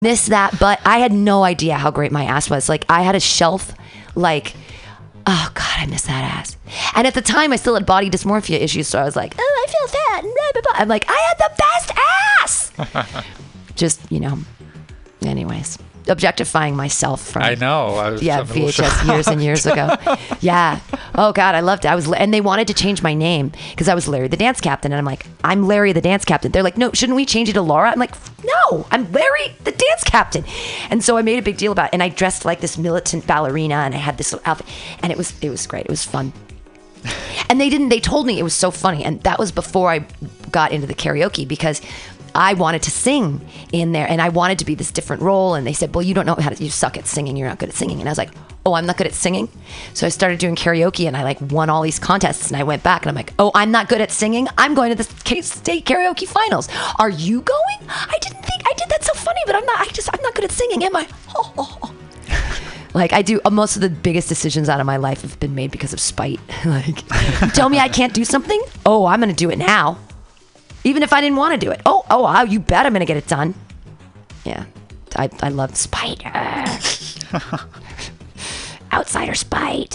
this, that, but I had no idea how great my ass was. Like, I had a shelf, like, oh God, I miss that ass. And at the time, I still had body dysmorphia issues, so I was like, oh, I feel fat, and blah, blah, blah. I'm like, I had the best ass. Just, anyways. Objectifying myself from I know. VHS years and years ago. Yeah. Oh God, I loved it. And they wanted to change my name because I was Larry the Dance Captain, and I'm like, I'm Larry the Dance Captain. They're like, no, shouldn't we change it to Laura? I'm like, no, I'm Larry the Dance Captain. And so I made a big deal about it, and I dressed like this militant ballerina, and I had this little outfit, and it was great. It was fun. And they told me it was so funny, and that was before I got into the karaoke because I wanted to sing in there, and I wanted to be this different role. And they said, well, you suck at singing. You're not good at singing. And I was like, oh, I'm not good at singing. So I started doing karaoke, and I like won all these contests, and I went back and I'm like, oh, I'm not good at singing. I'm going to the state karaoke finals. Are you going? I didn't think I did that so funny, but I'm not good at singing. Am I? Oh. Like, I do, most of the biggest decisions out of my life have been made because of spite. Like, you tell me I can't do something? Oh, I'm going to do it now. Even if I didn't want to do it. Oh, you bet I'm going to get it done. Yeah. I love spite. Outsider spite.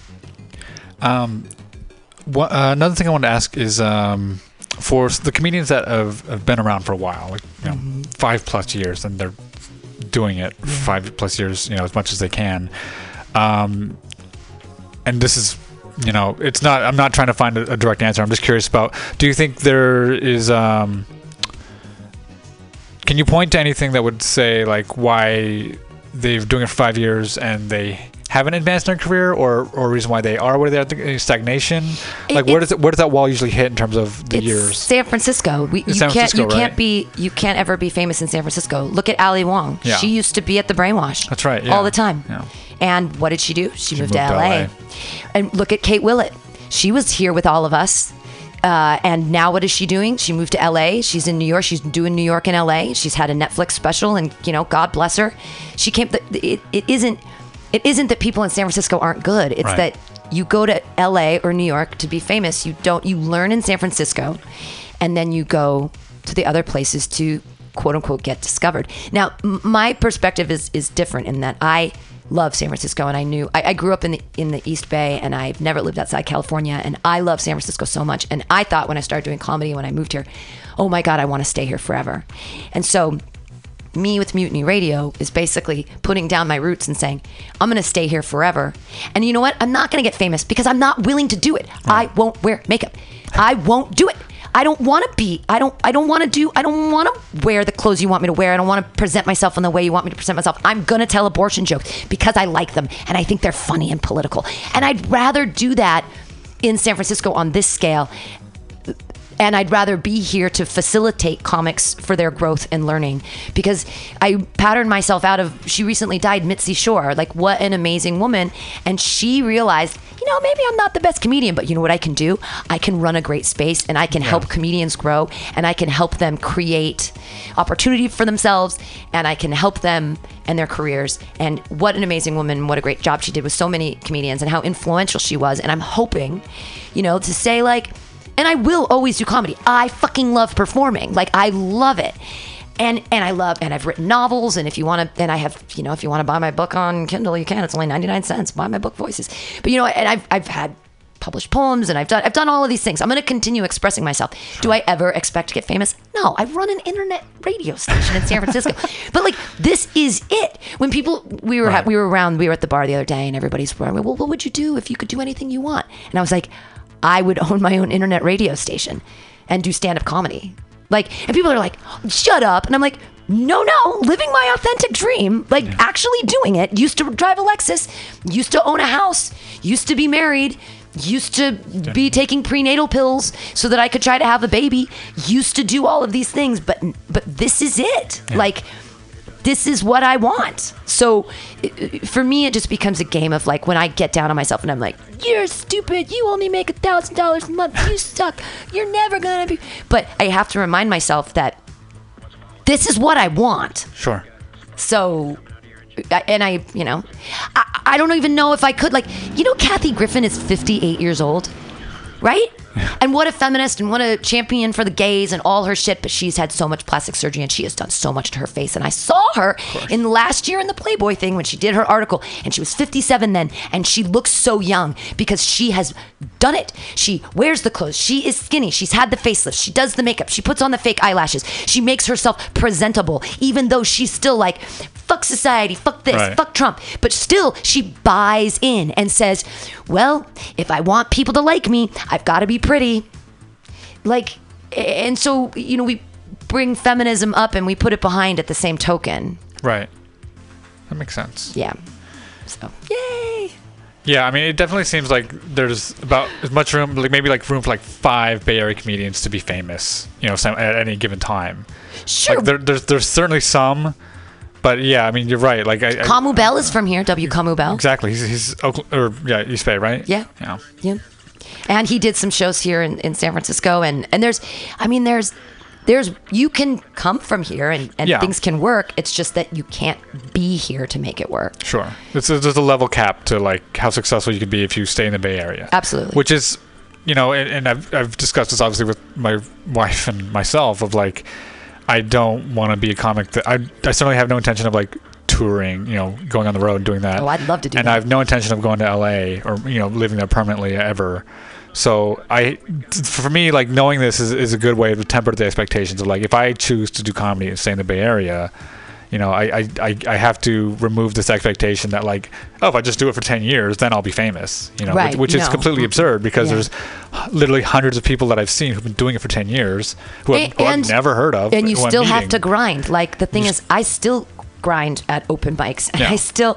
Another thing I wanted to ask is for the comedians that have been around for a while, like 5+ years, and they're doing it 5+ years, as much as they can. And this is, it's not, I'm not trying to find a direct answer. I'm just curious about, do you think there is, can you point to anything that would say like why they've doing it for 5 years and they haven't advanced in their career, or reason why they are where they are, stagnation? Like, where does that wall usually hit in terms of the years? San Francisco. You can't ever be famous in San Francisco. Look at Ali Wong. Yeah. She used to be at the Brainwash. That's right. Yeah. All the time. Yeah. And what did she do? She moved to LA. And look at Kate Willett. She was here with all of us. And now what is she doing? She moved to LA. She's in New York. She's doing New York and LA. She's had a Netflix special, and God bless her. She came. It isn't that people in San Francisco aren't good. It's that you go to LA or New York to be famous. You learn in San Francisco, and then you go to the other places to quote unquote get discovered. Now, my perspective is different in that I love San Francisco, and I grew up in the East Bay, and I've never lived outside California, and I love San Francisco so much. And I thought when I started doing comedy, when I moved here, oh my God, I want to stay here forever. And so me with Mutiny Radio is basically putting down my roots and saying, I'm going to stay here forever. And you know what? I'm not going to get famous because I'm not willing to do it. I won't wear makeup. I won't do it. I don't want to wear the clothes you want me to wear. I don't want to present myself in the way you want me to present myself. I'm going to tell abortion jokes because I like them and I think they're funny and political. And I'd rather do that in San Francisco on this scale. And I'd rather be here to facilitate comics for their growth and learning, because I patterned myself out of, she recently died, Mitzi Shore, like what an amazing woman. And she realized, maybe I'm not the best comedian, but you know what I can do? I can run a great space, and I can help comedians grow, and I can help them create opportunity for themselves, and I can help them and their careers. And what an amazing woman, what a great job she did with so many comedians, and how influential she was. And I'm hoping, to say like, and I will always do comedy. I fucking love performing. Like, I love it. And I've written novels, and if you want to, and I have, if you want to buy my book on Kindle, you can. It's only 99 cents. Buy my book, Voices. But and I've had published poems, and I've done all of these things. I'm going to continue expressing myself. Do I ever expect to get famous? No. I run an internet radio station in San Francisco. But like, this is it. When people, we were at the bar the other day, and everybody's well, what would you do if you could do anything you want? And I was like, I would own my own internet radio station and do stand-up comedy. Like, and people are like, shut up. And I'm like, no, living my authentic dream, like actually doing it. Used to drive a Lexus, used to own a house, used to be married, used to be taking prenatal pills so that I could try to have a baby, used to do all of these things. But this is it. Yeah. Like, this is what I want. So for me, it just becomes a game of like, when I get down on myself and I'm like, you're stupid. You only make $1,000 a month. You suck. You're never going to be. But I have to remind myself that this is what I want. Sure. So, and I don't even know if I could, like, Kathy Griffin is 58 years old, right? And what a feminist and what a champion for the gays and all her shit. But she's had so much plastic surgery and she has done so much to her face. And I saw her in last year in the Playboy thing when she did her article, and she was 57 then, and she looks so young because she has done it. She wears the clothes. She is skinny. She's had the facelift. She does the makeup. She puts on the fake eyelashes. She makes herself presentable, even though she's still like, fuck society, fuck this, fuck Trump. But still, she buys in and says, well, if I want people to like me, I've got to be pretty. Like, and so, you know, we bring feminism up and we put it behind at the same token. Right. That makes sense. Yeah. So, yay. Yeah, I mean, it definitely seems like there's about as much room, like maybe like room for like 5 Bay Area comedians to be famous, you know, at any given time. Sure. Like there's certainly some, but yeah, I mean, you're right. Like Camu Bell is from here. W. Camu Bell. Exactly. He's East Bay, right? Yeah. Yeah. Yeah. And he did some shows here in San Francisco, and there's you can come from here and things can work. It's just that you can't be here to make it work. Sure. There's a level cap to like how successful you can be if you stay in the Bay Area. Absolutely. Which is, you know, and I've discussed this obviously with my wife and myself of like, I don't want to be a comic that I certainly have no intention of like touring, you know, going on the road and doing that. Oh, I'd love to do that. And I have no intention of going to LA or, you know, living there permanently ever. So for me, like knowing this is a good way to temper the expectations of like, if I choose to do comedy and stay in the Bay Area, you know, I have to remove this expectation that like, oh, if I just do it for 10 years, then I'll be famous, you know, right. which is completely absurd because there's literally hundreds of people that I've seen who've been doing it for 10 years who I've never heard of. And you still have to grind. Like the thing is, I still grind at open mics. And I still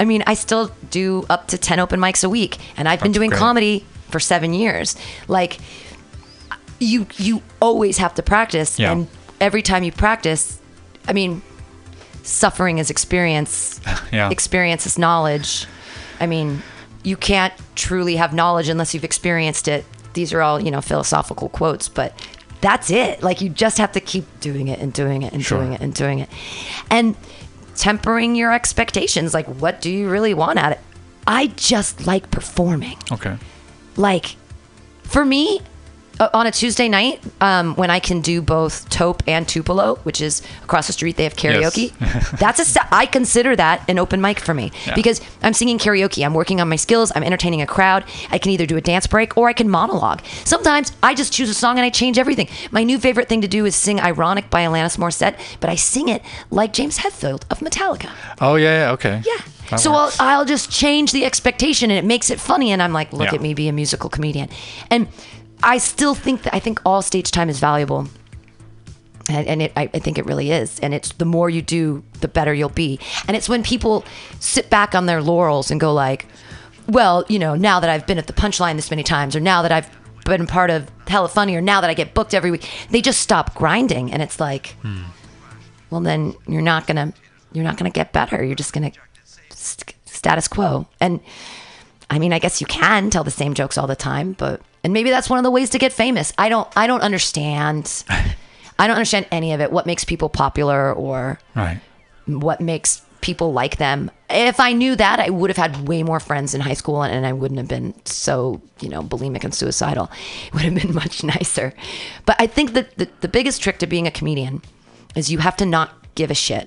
do up to 10 open mics a week. And I've been doing comedy for 7 years. Like you always have to practice. Yeah. And every time you practice, I mean, suffering is experience. Experience is knowledge. I mean, you can't truly have knowledge unless you've experienced it. These are all, you know, philosophical quotes, but that's it. Like you just have to keep doing it and doing it and doing it and doing it. And tempering your expectations. Like, what do you really want at it? I just like performing. Okay. Like, for me, on a Tuesday night, when I can do both Taupe and Tupelo, which is across the street, they have karaoke. Yes. I consider that an open mic for me because I'm singing karaoke. I'm working on my skills. I'm entertaining a crowd. I can either do a dance break or I can monologue. Sometimes I just choose a song and I change everything. My new favorite thing to do is sing Ironic by Alanis Morissette, but I sing it like James Hetfield of Metallica. Oh, yeah, okay. Yeah. So I'll just change the expectation and it makes it funny. And I'm like, look at me be a musical comedian. And I still think I think all stage time is valuable. And I think it really is. And it's the more you do, the better you'll be. And it's when people sit back on their laurels and go like, well, you know, now that I've been at the Punchline this many times, or now that I've been part of Hella Funny, or now that I get booked every week, they just stop grinding. And it's like, well, then you're not gonna get better. You're just gonna status quo. And I mean, I guess you can tell the same jokes all the time, and maybe that's one of the ways to get famous. I don't understand. I don't understand any of it. What makes people popular or what makes people like them? If I knew that, I would have had way more friends in high school and I wouldn't have been so, bulimic and suicidal. It would have been much nicer. But I think that the biggest trick to being a comedian is you have to not give a shit.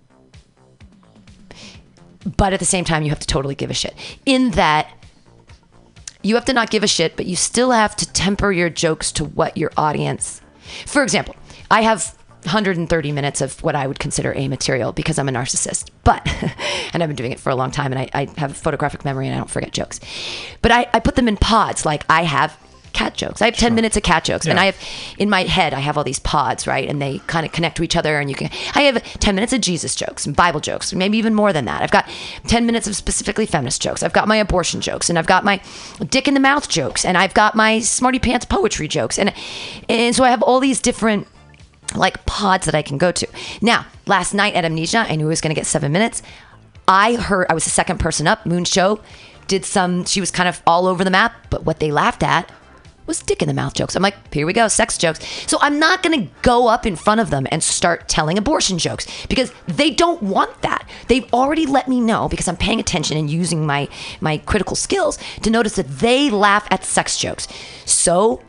But at the same time, you have to totally give a shit. In that, you have to not give a shit, but you still have to temper your jokes to what your audience... For example, I have 130 minutes of what I would consider A material because I'm a narcissist. But, and I've been doing it for a long time, and I have a photographic memory and I don't forget jokes. But I put them in pods. Like, I have cat jokes. I have 10 minutes of cat jokes. And I have, in my head, I have all these pods, right? And they kind of connect to each other. And I have 10 minutes of Jesus jokes and Bible jokes, maybe even more than that. I've got 10 minutes of specifically feminist jokes. I've got my abortion jokes, and I've got my dick in the mouth jokes, and I've got my smarty pants poetry jokes. And so I have all these different like pods that I can go to. Now, last night at Amnesia, I knew I was going to get 7 minutes. I was the second person up. Moon Show did she was kind of all over the map, but what they laughed at was dick in the mouth jokes. I'm like, here we go, sex jokes. So I'm not going to go up in front of them and start telling abortion jokes because they don't want that. They've already let me know, because I'm paying attention and using my critical skills to notice that they laugh at sex jokes. So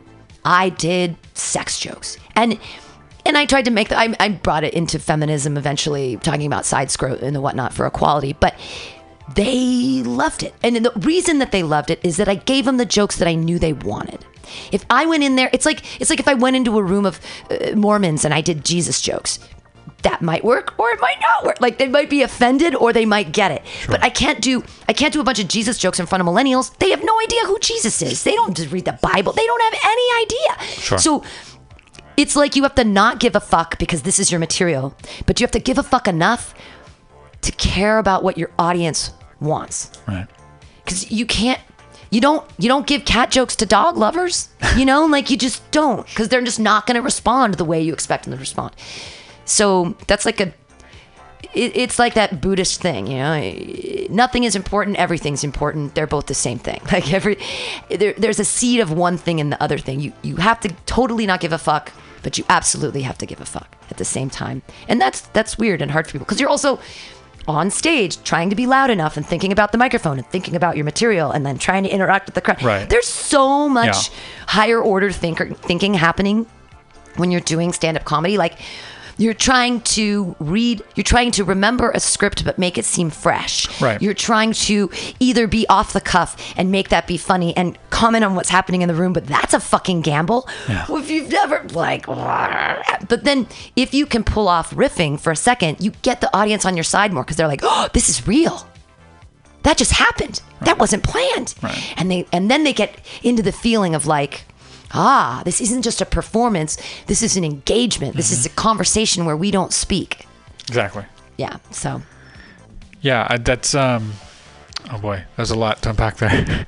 I did sex jokes. And I tried to make I brought it into feminism eventually, talking about side scrote and the whatnot for equality, but they loved it. And the reason that they loved it is that I gave them the jokes that I knew they wanted. If I went in there, it's like if I went into a room of Mormons and I did Jesus jokes, that might work or it might not work. Like, they might be offended or they might get it. Sure. But I can't do a bunch of Jesus jokes in front of millennials. They have no idea who Jesus is. They don't just read the Bible. They don't have any idea. Sure. So it's like you have to not give a fuck because this is your material, but you have to give a fuck enough to care about what your audience wants. Right. Because you don't give cat jokes to dog lovers, like you just don't, because they're just not going to respond the way you expect them to respond. So that's like it's like that Buddhist thing, nothing is important, everything's important. They're both the same thing. Like there's a seed of one thing in the other thing. You have to totally not give a fuck, but you absolutely have to give a fuck at the same time. And that's weird and hard for people because you're also on stage trying to be loud enough and thinking about the microphone and thinking about your material and then trying to interact with the crowd. Right. There's so much higher order thinking happening when you're doing stand-up comedy. Like, you're trying to remember a script but make it seem fresh. Right. You're trying to either be off the cuff and make that be funny and comment on what's happening in the room, but that's a fucking gamble. Yeah. If you've never but then if you can pull off riffing for a second, you get the audience on your side more because they're like, oh, this is real. That just happened. Right. That wasn't planned. Right. And then they get into the feeling of like, this isn't just a performance. This is an engagement. This is a conversation where we don't speak. Exactly. Yeah. So. Yeah, that's. Oh boy, there's a lot to unpack there.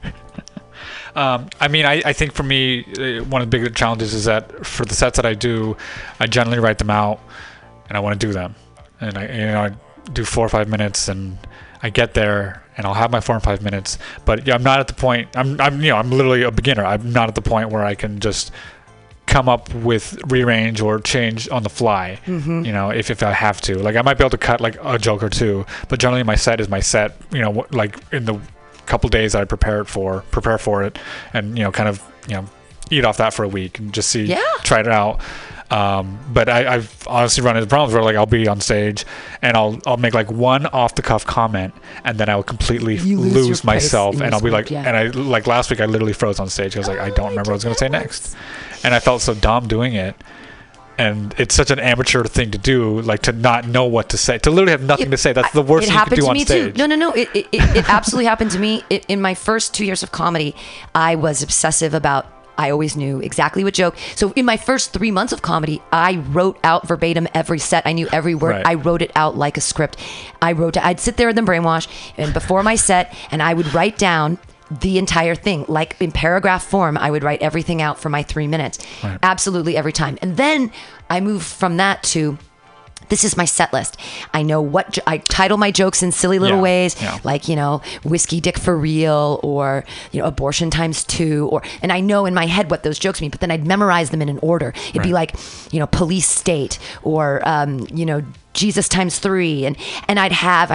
I think for me, one of the bigger challenges is that for the sets that I do, I generally write them out, and I want to do them, and I do 4 or 5 minutes, and I get there. And I'll have my 4 and 5 minutes, but I'm not at the point. I'm literally a beginner. I'm not at the point where I can just come up with rearrange or change on the fly. Mm-hmm. If I have to, like I might be able to cut like a joke or two, but generally my set is my set. Like in the couple days that I prepare for it, and kind of eat off that for a week and just try it out. But I've honestly run into problems where like I'll be on stage and I'll make like one off the cuff comment and then I'll completely lose myself and I'll be like, and I like last week I literally froze on stage. I was like, I don't remember what I was going to say next, and I felt so dumb doing it. And it's such an amateur thing to do, like to not know what to say, to literally have nothing to say. That's the worst thing you could do on stage. Too. No. It absolutely happened to me. In my first 2 years of comedy, I was obsessive about. I always knew exactly what joke. So in my first 3 months of comedy, I wrote out verbatim every set. I knew every word. Right. I wrote it out like a script. I'd sit there in the brainwash and before my set, and I would write down the entire thing. Like in paragraph form, I would write everything out for my 3 minutes. Right. Absolutely every time. And then I moved from that to, this is my set list. I know what I title my jokes in silly little ways, like, whiskey dick for real, or, abortion times 2, and I know in my head what those jokes mean, but then I'd memorize them in an order. It'd be like, police state, or, Jesus times 3. And I'd have,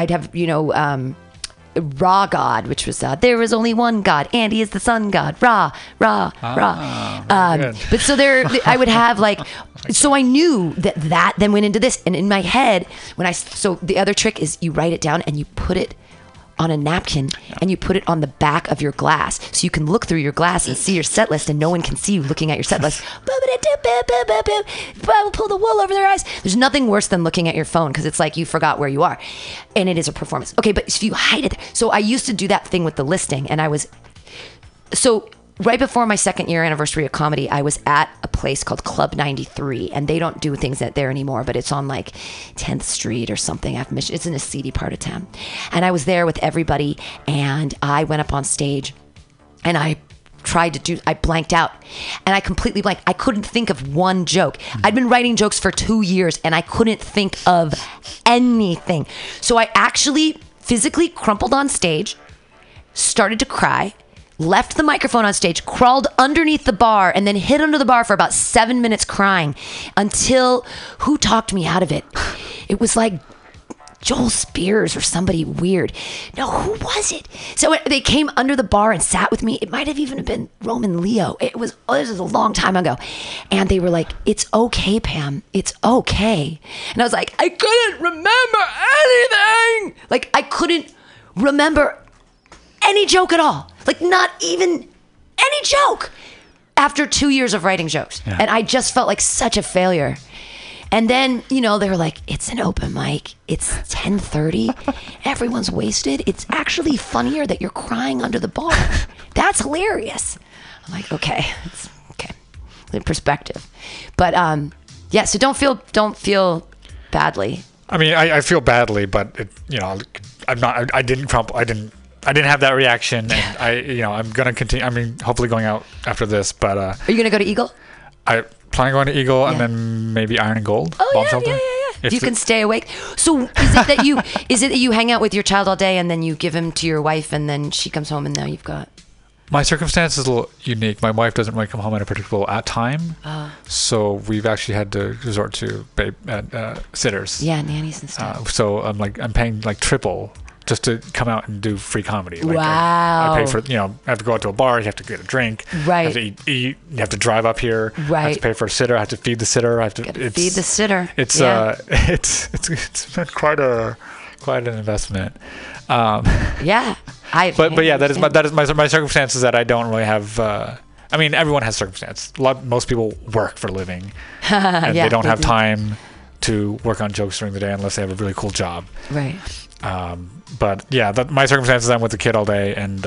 Ra God, which was there is only one God, and he is the sun God. Ra. But so I would have like, so I knew that then went into this, and in my head so the other trick is you write it down and you put it on a napkin and you put it on the back of your glass so you can look through your glass and see your set list, and no one can see you looking at your set list. Pull the wool over their eyes. There's nothing worse than looking at your phone because it's like you forgot where you are, and it is a performance. Okay, but if you hide it, so I used to do that thing with the listing, and right before my 2nd year anniversary of comedy, I was at a place called Club 93, and they don't do things there anymore, but it's on like 10th Street or something. It's in a seedy part of town. And I was there with everybody, and I went up on stage, and I blanked out, and I completely blanked. I couldn't think of one joke. I'd been writing jokes for 2 years, and I couldn't think of anything. So I actually physically crumpled on stage, started to cry, left the microphone on stage, crawled underneath the bar, and then hid under the bar for about 7 minutes crying until who talked me out of it? It was like Joel Spears or somebody weird. No, who was it? So they came under the bar and sat with me. It might have even been Roman Leo. This was a long time ago. And they were like, it's okay, Pam. It's okay. And I was like, I couldn't remember anything. Like, I couldn't remember any joke at all. Like, not even any joke after 2 years of writing jokes. Yeah. And I just felt like such a failure. And then, they were like, it's an open mic. It's 10:30. Everyone's wasted. It's actually funnier that you're crying under the bar. That's hilarious. I'm like, okay. It's okay. In perspective. But, yeah, so don't feel badly. I mean, I feel badly, but I'm not. I didn't crumple. I didn't have that reaction, and I'm gonna continue. I mean, hopefully going out after this, but are you gonna go to Eagle? I plan on going to Eagle, and then maybe Iron and Gold. Oh yeah. If you can stay awake. So is it that you hang out with your child all day, and then you give him to your wife, and then she comes home, and now you've got. My circumstance is a little unique. My wife doesn't really come home at a particular time, so we've actually had to resort to sitters. Yeah, nannies and stuff. So I'm paying like triple just to come out and do free comedy. Like, wow. I pay for, I have to go out to a bar, you have to get a drink. Right. You have to eat, you have to drive up here. Right. I have to pay for a sitter, I have to feed the sitter. Feed the sitter. It's it's been quite an investment. Yeah. But yeah, that is my circumstances that I don't really have. I mean, everyone has circumstance. Most people work for a living, and they don't have time to work on jokes during the day unless they have a really cool job. Right. But yeah, my circumstances, I'm with the kid all day, and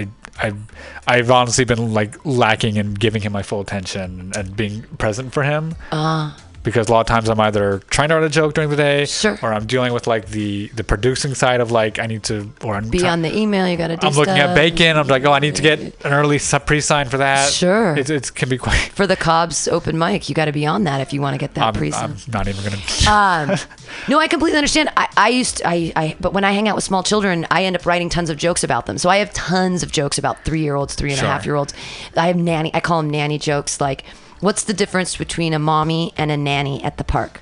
I've honestly been like lacking in giving him my full attention and being present for him. Because a lot of times I'm either trying to write a joke during the day, or I'm dealing with like the producing side of like I need to, or I'm on the email. You got to do. I'm looking at bacon. I'm like, I need to get an early pre-sign for that. Sure, it can be quite. For the Cobb's open mic, you got to be on that if you want to get that pre-sign. I'm not even gonna. No, I completely understand. But when I hang out with small children, I end up writing tons of jokes about them. So I have tons of jokes about 3-year-olds, 3.5-year-olds. I call them nanny jokes. Like, what's the difference between a mommy and a nanny at the park?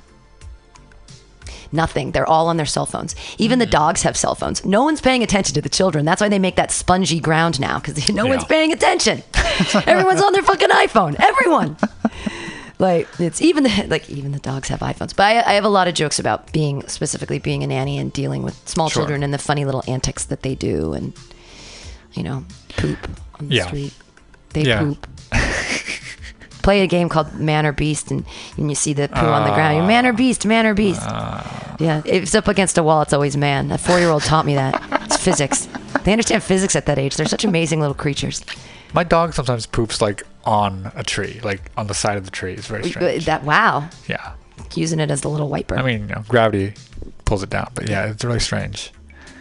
Nothing. They're all on their cell phones. Even the dogs have cell phones. No one's paying attention to the children. That's why they make that spongy ground now, because no one's paying attention. Everyone's on their fucking iPhone. Everyone. Like, it's even the dogs have iPhones. But I have a lot of jokes about specifically being a nanny and dealing with small children and the funny little antics that they do, and poop on the street. They poop. Play a game called Man or Beast, and you see the poo on the ground. You're man or beast, man or beast. Yeah, if it's up against a wall, it's always man. A 4-year-old taught me that. It's physics. They understand physics at that age. They're such amazing little creatures. My dog sometimes poops like on a tree, like on the side of the tree. It's very strange. Wow. Yeah. Using it as the little wiper. I mean, gravity pulls it down, but yeah, it's really strange.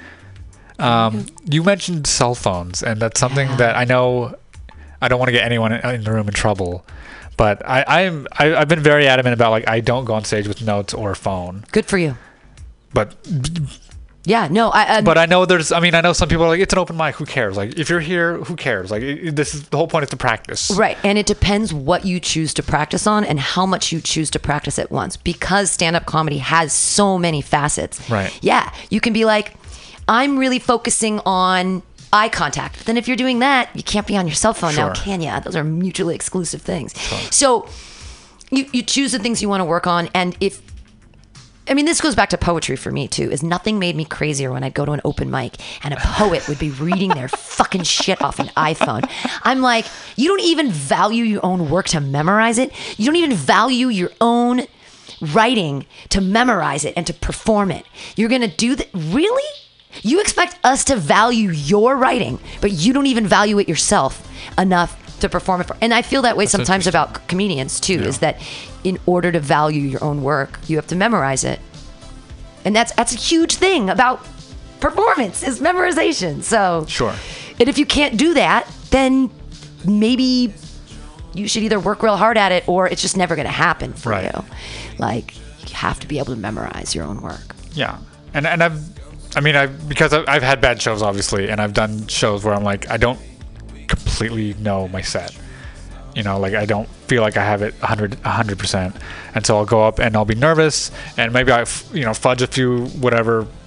You mentioned cell phones, and that's something that I know. I don't want to get anyone in the room in trouble, but I've been very adamant about, like, I don't go on stage with notes or a phone. Good for you. But yeah, no, but I know I know some people are like, it's an open mic, who cares? Like, if you're here, who cares? Like, this is the whole point, is to practice. Right. And it depends what you choose to practice on and how much you choose to practice at once, because stand-up comedy has so many facets. Right. Yeah. You can be like, I'm really focusing on eye contact. Then if you're doing that, you can't be on your cell phone now, can you? Those are mutually exclusive things. So you choose the things you want to work on. And this goes back to poetry for me too, is nothing made me crazier when I'd go to an open mic and a poet would be reading their fucking shit off an iPhone. I'm like, you don't even value your own work to memorize it. You don't even value your own writing to memorize it and to perform it. You're going to do that? Really? You expect us to value your writing, but you don't even value it yourself enough to perform it for. And I feel that way sometimes about comedians too, is that in order to value your own work, you have to memorize it. And that's a huge thing about performance, is memorization. So and if you can't do that, then maybe you should either work real hard at it, or it's just never going to happen for you. Like, you have to be able to memorize your own work. Yeah. And because I've had bad shows, obviously, and I've done shows where I'm like, I don't completely know my set. Like, I don't feel like I have it 100%. And so I'll go up and I'll be nervous, and maybe I fudge a few whatever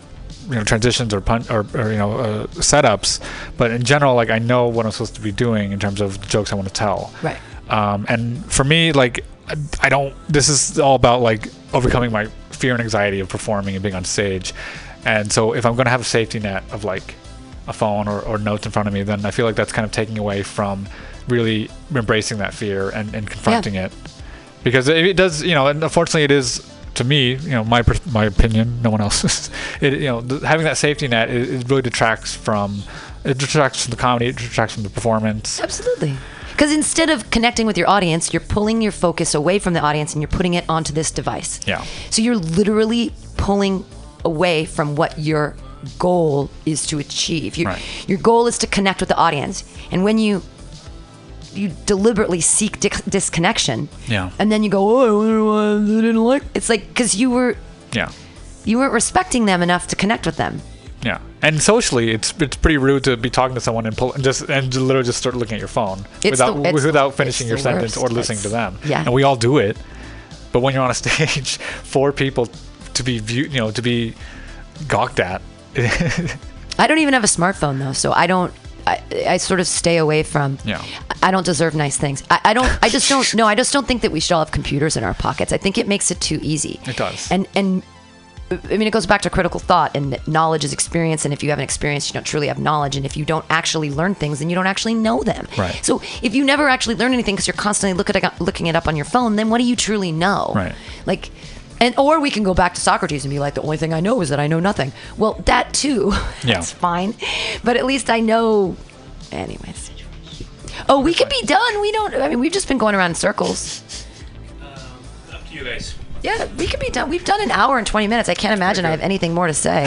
transitions or setups, but in general, like I know what I'm supposed to be doing in terms of the jokes I want to tell. Right. And for me, like I don't. This is all about like overcoming my fear and anxiety of performing and being on stage. And so if I'm going to have a safety net of like a phone or notes in front of me, then I feel like that's kind of taking away from really embracing that fear and confronting it, because it does, and unfortunately it is, to me, my opinion, no one else's. Having that safety net, it really detracts from the comedy, it detracts from the performance. Absolutely. Because instead of connecting with your audience, you're pulling your focus away from the audience and you're putting it onto this device. Yeah. So you're literally pulling away from what your goal is to achieve. Your goal is to connect with the audience. And when you deliberately seek disconnection, and then you go, oh, I didn't like. It's like because you weren't respecting them enough to connect with them. Yeah, and socially, it's pretty rude to be talking to someone and literally just start looking at your phone without finishing your sentence or listening to them. Yeah, and we all do it. But when you're on a stage for people to be viewed, to be gawked at. I don't even have a smartphone though, so I sort of stay away from. Yeah. I don't deserve nice things. I just don't. No, I just don't think that we should all have computers in our pockets. I think it makes it too easy. It does. And I mean, it goes back to critical thought, and that knowledge is experience. And if you haven't experienced, you don't truly have knowledge. And if you don't actually learn things, then you don't actually know them. Right. So if you never actually learn anything because you're constantly looking it up on your phone, then what do you truly know? Right. Like. Or we can go back to Socrates and be like, the only thing I know is that I know nothing. Well, that too. That's fine. But at least I know. Anyways. Oh, we could be done. We've just been going around in circles. Up to you guys. Yeah, we could be done. We've done an hour and 20 minutes. I can't imagine I have anything more to say.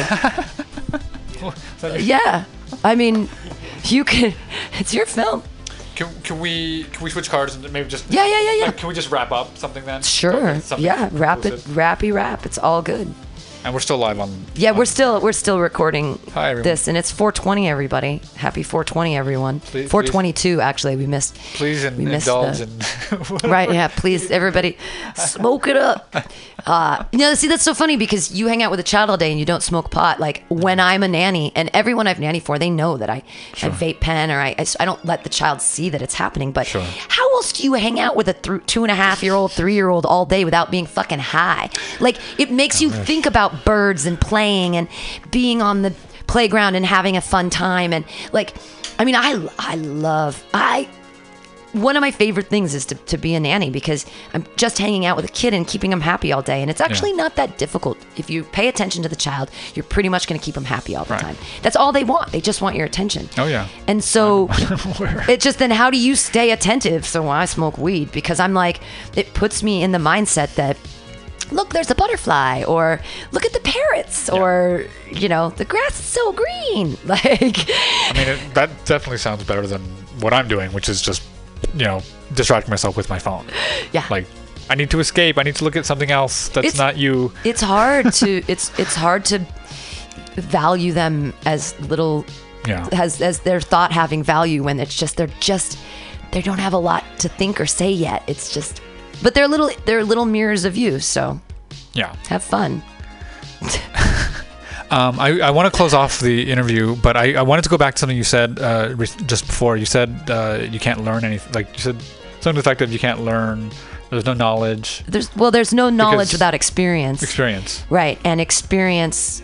Yeah. I mean, you could. It's your film. Can we switch cards and maybe just yeah. Can we just wrap up something then? Sure. Yeah, wrap inclusive? wrap. It's all good. And we're still live on. Yeah, we're still recording. Hi, everyone. This, and it's 420, everybody. Happy 420, everyone. 422, actually. We missed. Please indulge in. Right. Yeah. Please, everybody, smoke it up. See, that's so funny because you hang out with a child all day and you don't smoke pot. Like when I'm a nanny, and everyone I've nannied for, they know that I vape pen, or I don't let the child see that it's happening. But how else do you hang out with a 2.5-year-old, 3-year-old all day without being fucking high? Like it makes you think about birds and playing and being on the playground and having a fun time. And like, I mean, one of my favorite things is to be a nanny, because I'm just hanging out with a kid and keeping them happy all day. And it's actually not that difficult. If you pay attention to the child, you're pretty much going to keep them happy all the time. That's all they want. They just want your attention. Oh, yeah. And so it's just, then how do you stay attentive? So when I smoke weed, because I'm like, it puts me in the mindset that, look, there's a butterfly, or look at the parrots, or, the grass is so green. Like, I mean, that definitely sounds better than what I'm doing, which is just, distracting myself with my phone. Yeah. Like, I need to escape. I need to look at something else that's not you. It's hard to, it's hard to value them as little, as their thought having value, when it's just, they don't have a lot to think or say yet. It's just, but they're little mirrors of you. So have fun. I want to close off the interview, but I wanted to go back to something you said just before. You said you can't learn anything. Like you said something effective. You can't learn. There's no knowledge. There's no knowledge without experience. Experience. Right, and experience,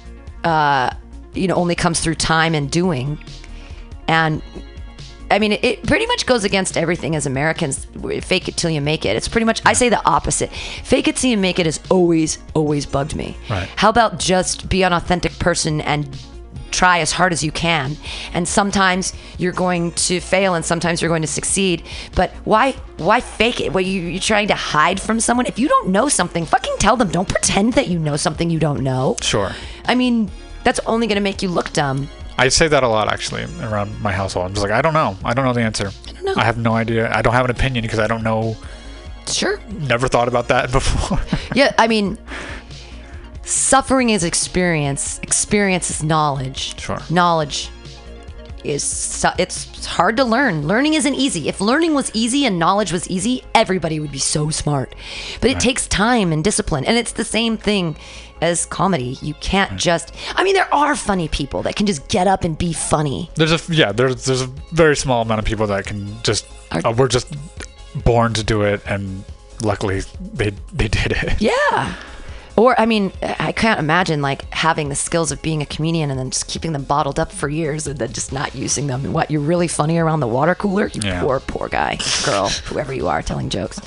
only comes through time and doing, and. I mean, it pretty much goes against everything as Americans. Fake it till you make it. It's pretty much, I say the opposite. Fake it till you make it has always bugged me. Right. How about just be an authentic person and try as hard as you can? And sometimes you're going to fail and sometimes you're going to succeed. But why fake it? You're trying to hide from someone? If you don't know something, fucking tell them. Don't pretend that you know something you don't know. Sure. I mean, that's only going to make you look dumb. I say that a lot, actually, around my household. I'm just like, I don't know. I don't know the answer. I don't know. I have no idea. I don't have an opinion because I don't know. Sure. Never thought about that before. Yeah, I mean, suffering is experience. Experience is knowledge. Sure. Knowledge it's hard to learn. Learning isn't easy. If learning was easy and knowledge was easy, everybody would be so smart. But it takes time and discipline. And it's the same thing as comedy. You can't just, I mean, there are funny people that can just get up and be funny. There's a very small amount of people that can just we're just born to do it, and luckily they did it. Yeah. Or, I mean, I can't imagine like having the skills of being a comedian and then just keeping them bottled up for years and then just not using them. And what, you're really funny around the water cooler? You poor guy, girl, whoever you are, telling jokes.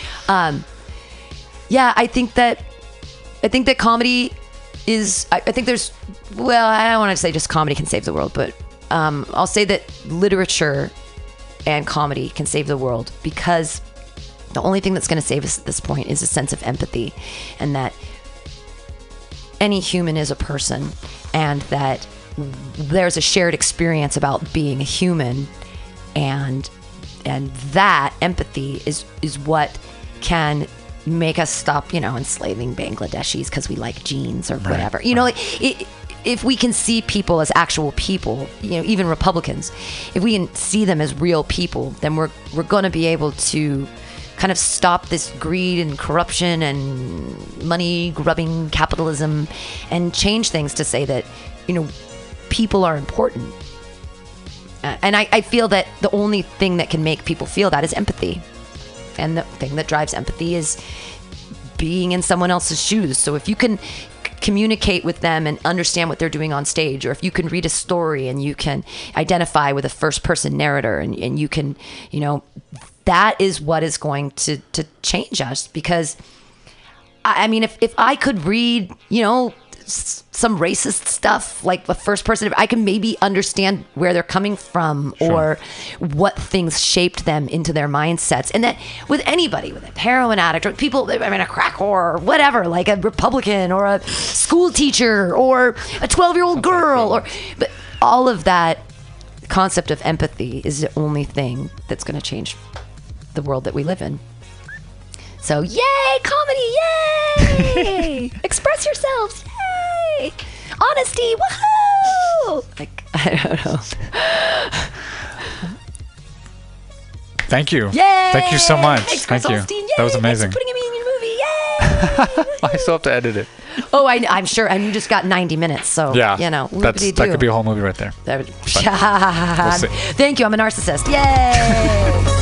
Yeah, I think that comedy is, I think there's, well, I don't want to say just comedy can save the world, but I'll say that literature and comedy can save the world, because the only thing that's going to save us at this point is a sense of empathy, and that any human is a person, and that there's a shared experience about being a human, and that empathy is what can make us stop, enslaving Bangladeshis because we like jeans or whatever. If we can see people as actual people, even Republicans, if we can see them as real people, then we're going to be able to kind of stop this greed and corruption and money grubbing capitalism, and change things to say that, people are important. And I feel that the only thing that can make people feel that is empathy. And the thing that drives empathy is being in someone else's shoes. So if you can communicate with them and understand what they're doing on stage, or if you can read a story and you can identify with a first person narrator, and you can, that is what is going to change us. Because I mean, if I could read, some racist stuff, like the first person, I can maybe understand where they're coming from, or what things shaped them into their mindsets. And that with anybody, with a heroin addict, or people, a crack whore, or whatever, like a Republican or a school teacher or a 12-year-old girl, but all of that concept of empathy is the only thing that's going to change the world that we live in. So yay, comedy, yay! Express yourselves, yay! Honesty, woohoo! Like, I don't know. Thank you. Yay! Thank you so much. Thanks, Thank you. Goldstein. Yay! That was amazing. Thanks for putting me in your movie, yay! I still have to edit it. Oh, I'm sure. And you just got 90 minutes, so, Yeah, that could be a whole movie right there. We'll see. Thank you. I'm a narcissist. Yay!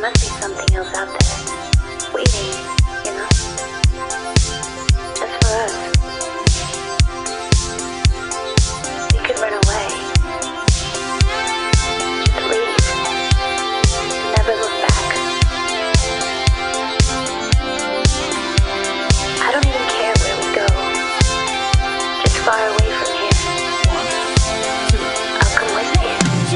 must be something else out there, waiting, you know, just for us. We could run away, just leave, never look back. I don't even care where we go, just far away from here. I'll come with you.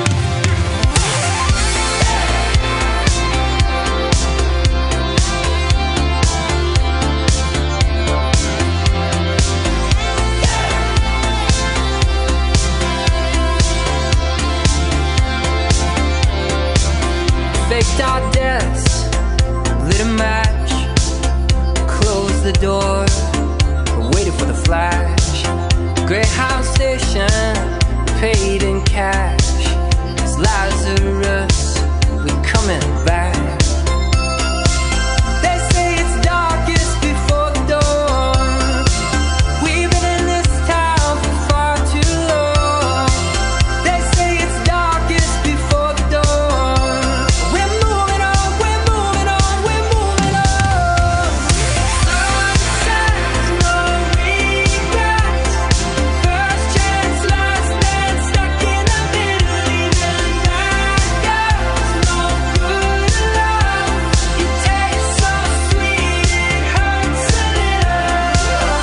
Faked our deaths, lit a match, closed the door, waited for the flash. Greyhound station, paid in cash. It's Lazarus, we coming back. They say it's darkest before the dawn. We've been in this town for far too long. They say it's darkest before the dawn. We're moving on, we're moving on, we're moving on. Sunsets, no regrets. First chance, last dance, stuck in the middle, leaving bad girls, no good love. You taste so sweet, it hurts a little.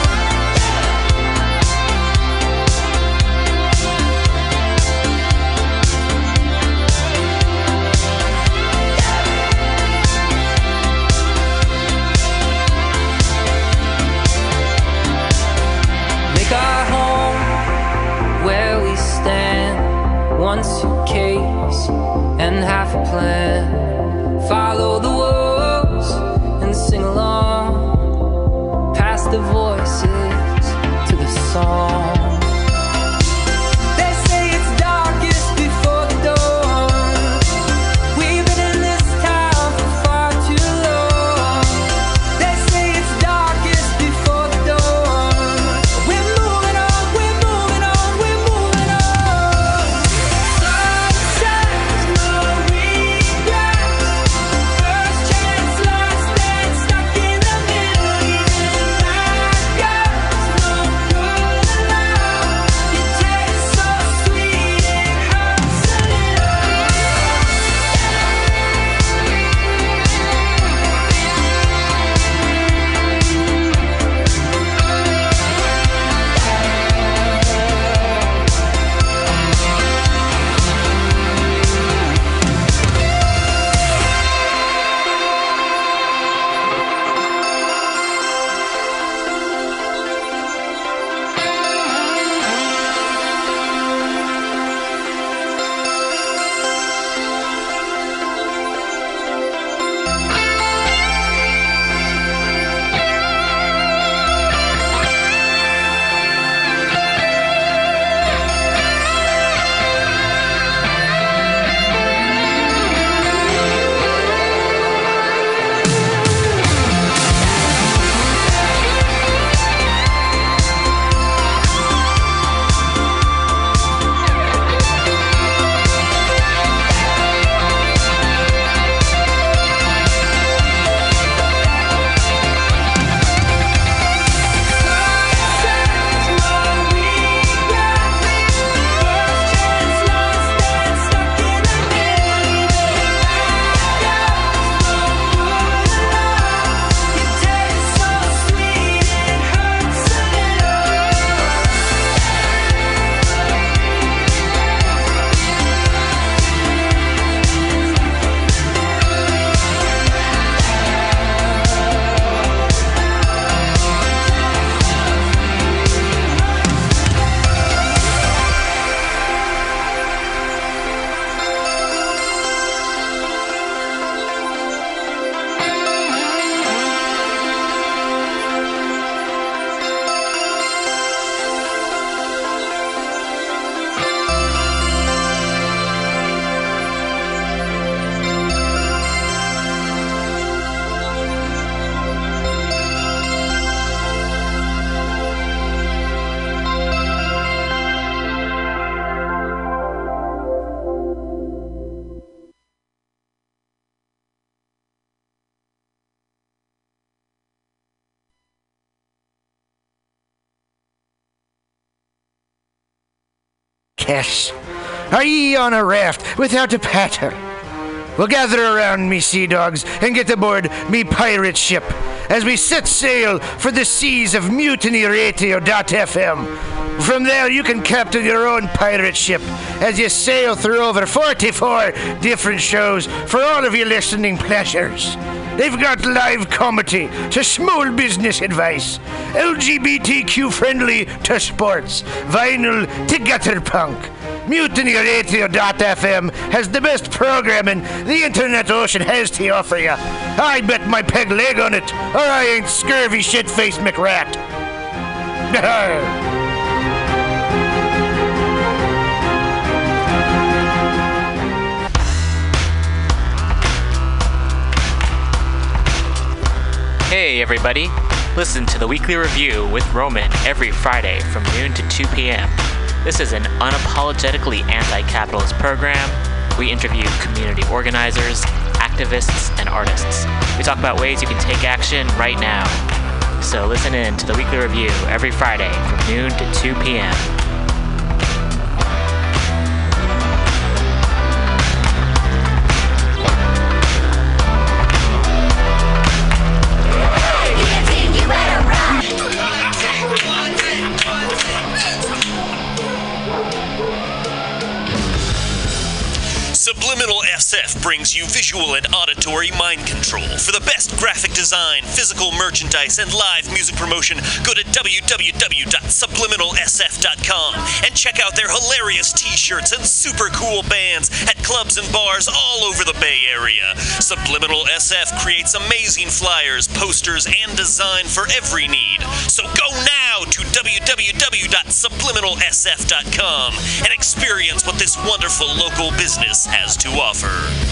Make our home where we stand. One suitcase and half a plan. Follow the wolves and sing along. Past the voices to the song. They say it's darkest before the dawn. We've been in this town for far too long. They say it's darkest before the dawn. We're moving on, we're moving on, we're moving on. Sunsets, no regrets. Kiss? Are ye on a raft without a paddle? Well, gather around me, sea dogs, and get aboard me pirate ship as we set sail for the seas of MutinyRadio.fm. From there, you can captain your own pirate ship as you sail through over 44 different shows for all of your listening pleasures. They've got live comedy to small business advice, LGBTQ friendly to sports, vinyl to gutter punk. MutinyRadio.fm has the best programming the internet ocean has to offer you. I bet my peg leg on it, or I ain't scurvy shit-faced McRat. Hey everybody, listen to the Weekly Review with Roman every Friday from noon to 2 p.m. This is an unapologetically anti-capitalist program. We interview community organizers, activists, and artists. We talk about ways you can take action right now. So listen in to the Weekly Review every Friday from noon to 2 p.m. Subliminal SF brings you visual and auditory mind control. For the best graphic design, physical merchandise, and live music promotion, go to www.subliminalsf.com and check out their hilarious t-shirts and super cool bands at clubs and bars all over the Bay Area. Subliminal SF creates amazing flyers, posters, and design for every need. So go now to www.subliminalsf.com and experience what this wonderful local business has to offer.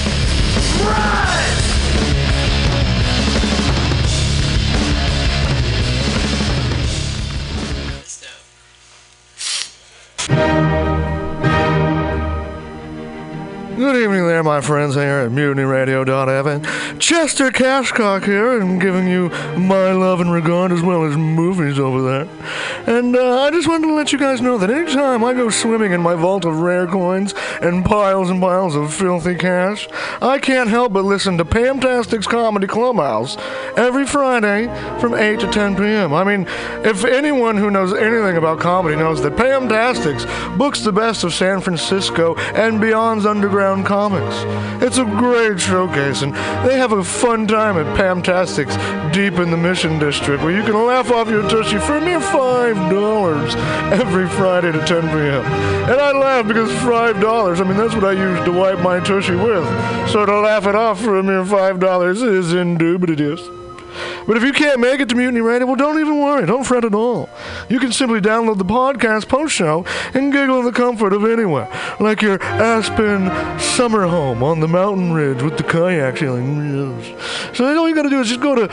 Good evening there, my friends here at MutinyRadio.fm. Chester Cashcock here, and giving you my love and regard as well as movies over there. And I just wanted to let you guys know that anytime I go swimming in my vault of rare coins and piles of filthy cash, I can't help but listen to Pamtastic's Comedy Clubhouse every Friday from 8 to 10 p.m. I mean, if anyone who knows anything about comedy knows that Pamtastics books the best of San Francisco and beyond's underground comics. It's a great showcase, and they have a fun time at Pamtastics deep in the Mission District, where you can laugh off your tushy for a mere $5 every Friday to 10 p.m. And I laugh because $5, I mean, that's what I use to wipe my tushy with. So to laugh it off for a mere $5 is indubitious. But if you can't make it to Mutiny Radio, well, don't even worry. Don't fret at all. You can simply download the podcast post-show and giggle in the comfort of anywhere, like your Aspen summer home on the mountain ridge with the kayak feeling. So all you got to do is just go to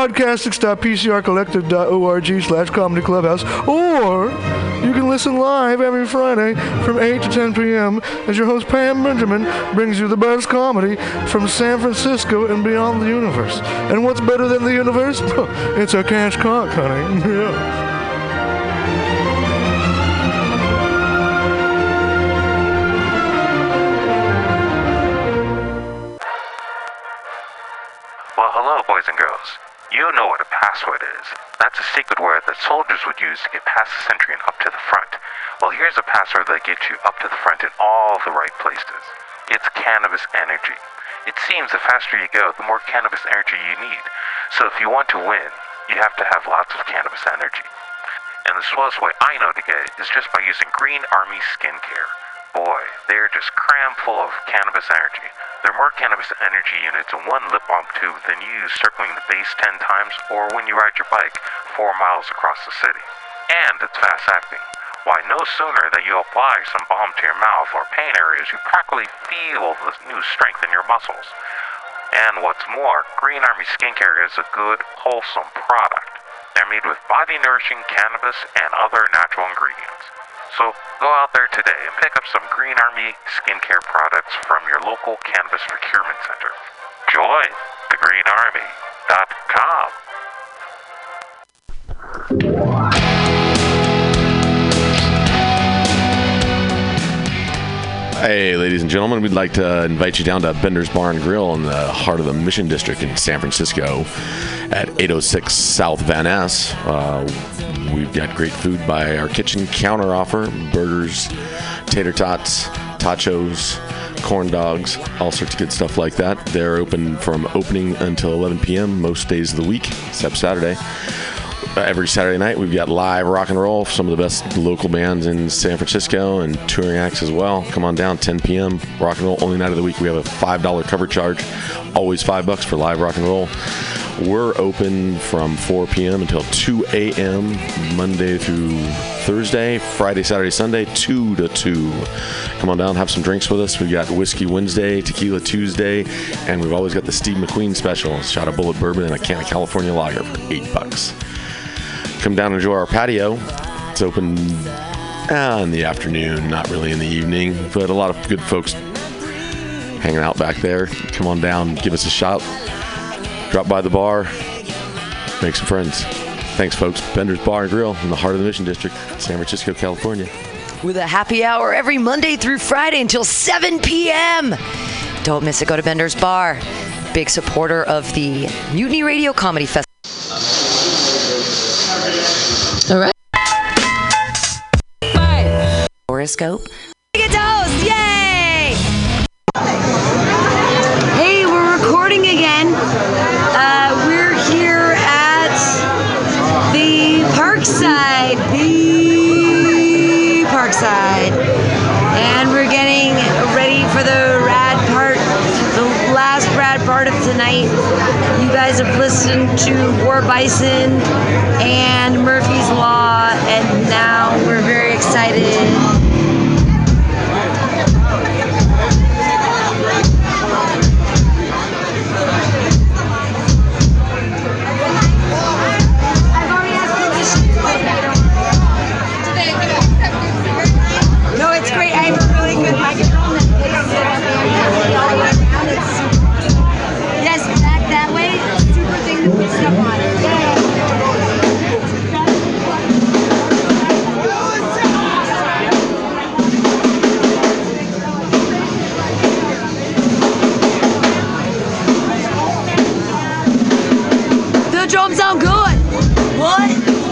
podcastics.pcrcollective.org/comedy clubhouse, or you can listen live every Friday from 8 to 10 p.m. as your host Pam Benjamin brings you the best comedy from San Francisco and beyond the universe. And what's better than the universe? It's a cash cock, honey. Yeah. Well, hello, boys and girls. You know what a password is. That's a secret word that soldiers would use to get past the sentry and up to the front. Well, here's a password that gets you up to the front in all the right places. It's cannabis energy. It seems the faster you go, the more cannabis energy you need. So if you want to win, you have to have lots of cannabis energy. And the swellest way I know to get it is just by using Green Army Skincare. Boy, they're just crammed full of cannabis energy. There are more cannabis energy units in one lip balm tube than you use circling the base 10 times or when you ride your bike 4 miles across the city. And it's fast acting. Why, no sooner that you apply some balm to your mouth or pain areas, you practically feel the new strength in your muscles. And what's more, Green Army Skincare is a good, wholesome product. They're made with body-nourishing cannabis and other natural ingredients. So go out there today and pick up some Green Army Skincare products from your local cannabis procurement center. Join thegreenarmy.com. Hey, ladies and gentlemen, we'd like to invite you down to Bender's Bar and Grill in the heart of the Mission District in San Francisco at 806 South Van Ness. We've got great food by our kitchen counter offer: burgers, tater tots, tachos, corn dogs, all sorts of good stuff like that. They're open from opening until 11 p.m. most days of the week, except Saturday. Every Saturday night, we've got live rock and roll, some of the best local bands in San Francisco and touring acts as well. Come on down, 10 p.m. Rock and roll, only night of the week. We have a $5 cover charge, always $5 for live rock and roll. We're open from 4 p.m. until 2 a.m. Monday through Thursday, Friday, Saturday, Sunday, 2 to 2. Come on down, have some drinks with us. We've got Whiskey Wednesday, Tequila Tuesday, and we've always got the Steve McQueen special, a shot of Bullet Bourbon and a can of California Lager for $8. Come down and enjoy our patio. It's open in the afternoon, not really in the evening, but a lot of good folks hanging out back there. Come on down, give us a shot. Drop by the bar, make some friends. Thanks, folks. Bender's Bar and Grill in the heart of the Mission District, San Francisco, California. With a happy hour every Monday through Friday until 7 p.m. Don't miss it. Go to Bender's Bar. Big supporter of the Mutiny Radio Comedy Festival. All right. Horoscope. Get toast! Yay! Hey, we're recording again. We're here at the Parkside. And we're getting ready for the last rad part of tonight. You guys have listened to War Bison and Murphy's Law, and now we're very excited. No, it's great. I have a really good microphone that plays all the way around. It's super. Yes, back that way. Super thing to put stuff on. The drums sound good. What?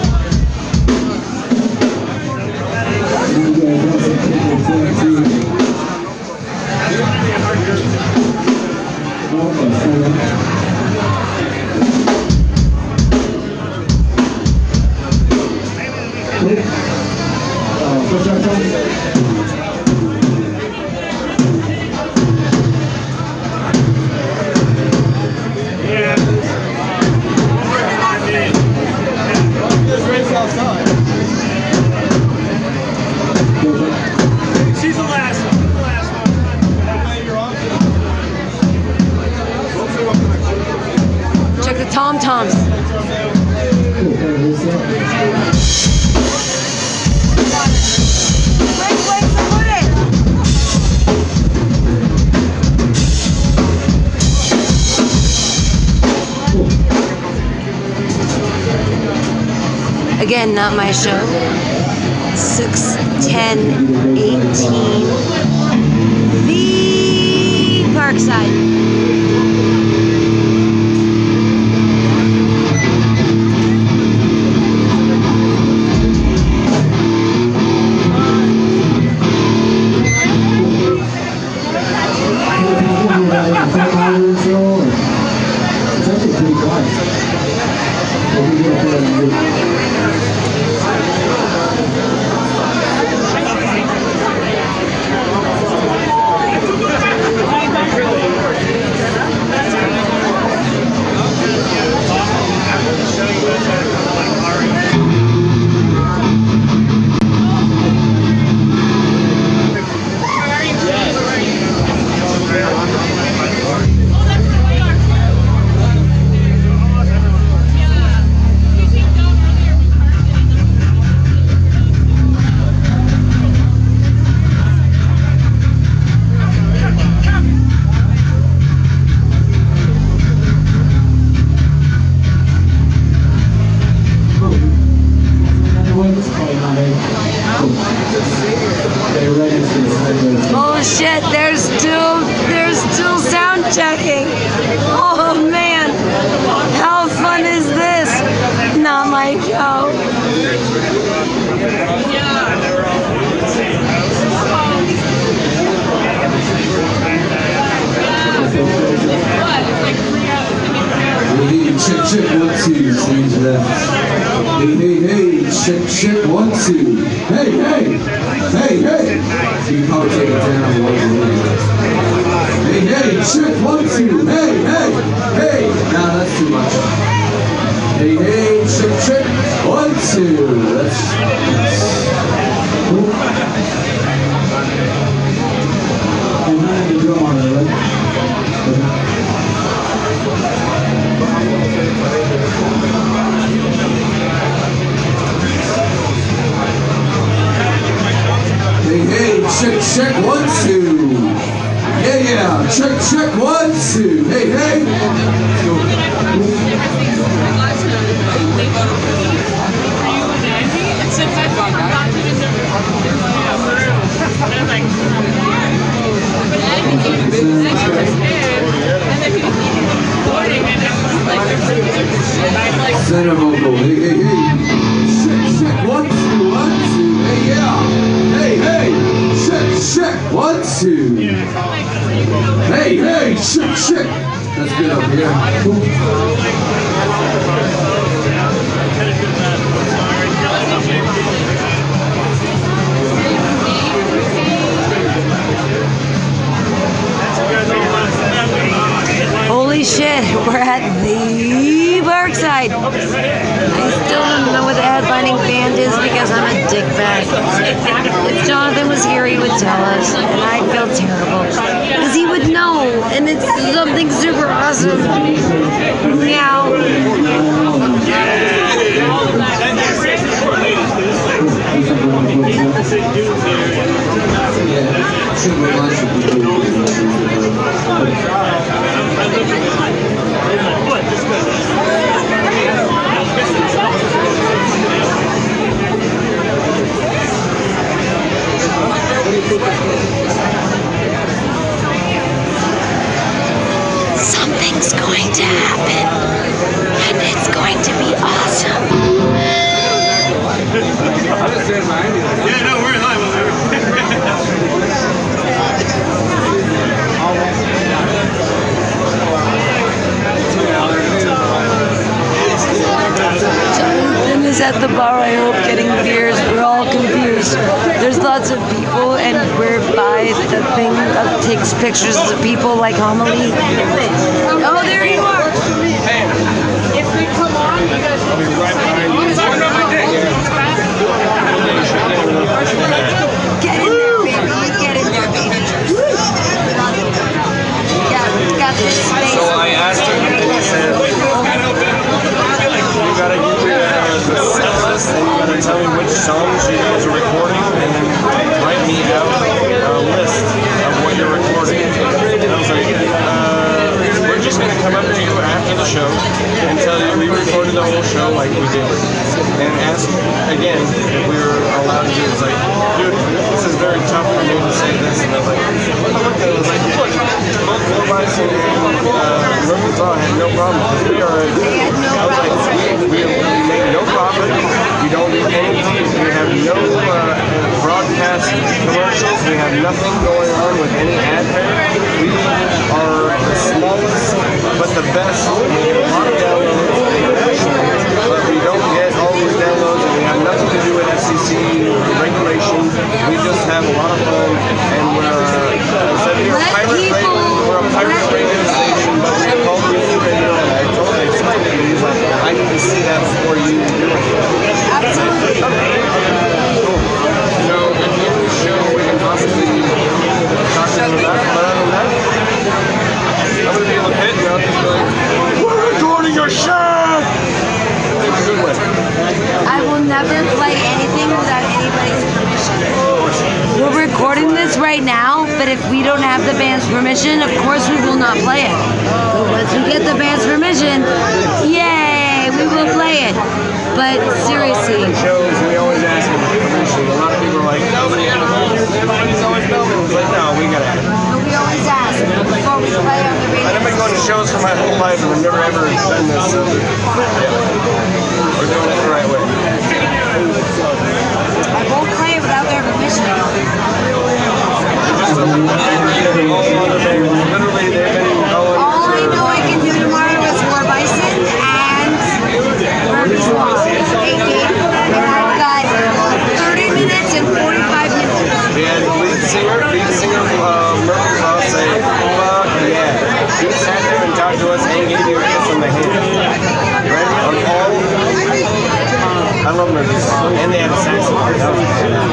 She's the last one. Check the tom-toms. Again, not my show. 6, 10, 18. The Parkside. checking. Oh man, how fun is this? Not my joke. Hey, check, check, 1, 2, change left. Hey, hey, hey, check, check, 1, 2. Hey, hey, hey, hey. You can probably take it down. Hey, hey, check, 1, 2. Hey, hey, hey. Nah, that's too much. Hey, hey, check, check, 1, 2. That's cool. Hey, man, the drum on there, right? Hey, hey, check, check, 1, 2. Yeah, yeah, check, check, 1, 2. Hey, hey. Center vocal. Hey, hey, hey. Check, check, 1, 2, 1, 2. Hey, yeah. Hey, hey. Check, check, 1, 2. Hey, hey, check, check. That's good up here. Cool. Holy shit, we're at the Parkside. I still don't know what the headlining band is because I'm a dickbag. If Jonathan was here, he would tell us, and I'd feel terrible. Because he would know, and it's something super awesome. Meow. Something's going to happen, and it's going to be awesome. Yeah, no, we're live over Jonathan is at the bar, I hope, getting beers. We're all confused. There's lots of people, and we're by the thing that takes pictures of people like homily. Oh, there you are. If we come on, you guys will be right behind you. Get in there, baby. Get in there, baby. Got this space. So I asked him, and he said, you gotta give me the set list, and you gotta tell me which songs you guys are recording, and then write me out a list of what you're recording. And I was like, we're just gonna come up to you after the show and tell you we recorded the whole show like we did. And ask again if we were allowed to do it. It's like, dude, this is very tough for me to say this. And I was like, I looked at it, I was like, look, go buy some Room's on, I had no problem. We are, I was like, we make no profit. We don't do any, we have no broadcast commercials. We have nothing going on with any ad pay. We are the smallest, but the best. We get a lot of downloads internationally, but we don't get all these downloads, and we have nothing to do with FCC regulation. We just have a lot of fun, and we're a pirate radio. We're a pirate radio station, but we called Weekly Radio, and I told him, I explained it, and he's like, I need to see that before you do it. Absolutely. Cool. So at the end of the show, we can possibly talk to them about it, but other than that, I'm going to be able to hit, and I'll just be like, we're recording your show! It's a good one. I will never play anything without anybody's permission. We're recording this right now, but if we don't have the band's permission, of course we will not play it. But once we get the band's permission, yay, we will play it. But seriously. Shows, we always ask them for permission. A lot of people are like, nobody ever. Everybody's always Melvin. It's like, no, we gotta have it. We always ask before we play on the radio. shows for my whole life and I've never ever done this. So we're doing it the right way. I won't play it without their permission. Literally, they've been going. All I know I can do tomorrow is 4 bison and burgers long. 8 game. And I've got 30 minutes and 45 minutes. And lead singer Murphy's Law say, fuck yeah. He sat there and talked to us and gave you a kiss on the hand. Right? On all. I love Murphy's Law. And they had a saxophone. That was